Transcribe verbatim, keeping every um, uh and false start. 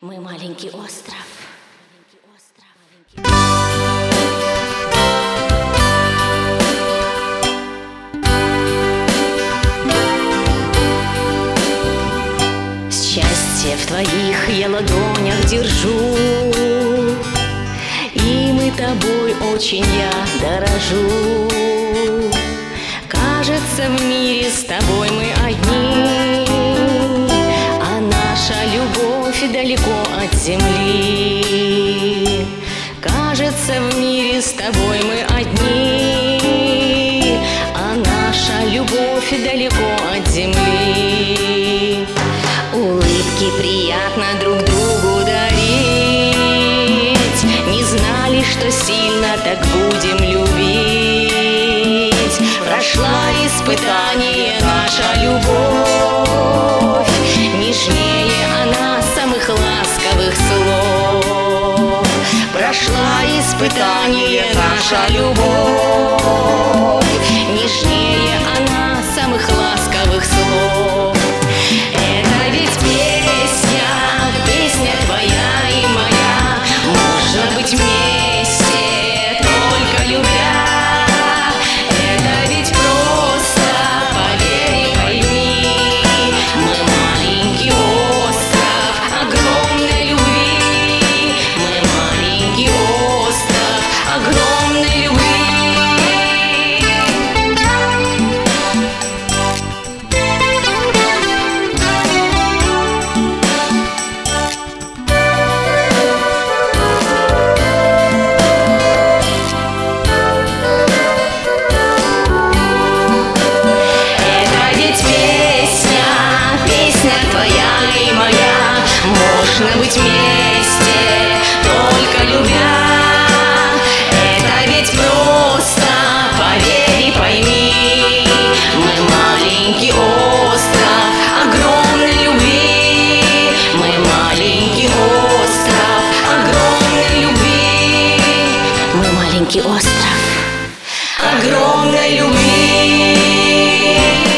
Мы маленький остров. Счастье в твоих я ладонях держу, и мы тобой очень я дорожу. Кажется, в мире с тобой мы одни, а наша любовь далеко от земли. Кажется, в мире с тобой мы одни, а наша любовь далеко от земли. Улыбки приятно друг другу дарить, не знали, что сильно так будем любить. Прошла испытание наша любовь, нежнее она самых ласковых слов. Прошла испытание наша любовь, нежнее она самых ласковых слов. Это ведь песня, песня твоя и моя. Можно быть вместе, только любя. Это ведь просто, поверь и пойми, мы маленький остров огромной любви. Мы маленький остров огромной любви. Можно быть вместе, только любя. Это ведь просто, поверь и пойми, мы маленький остров огромной любви. Мы маленький остров огромной любви. Мы маленький остров огромной любви.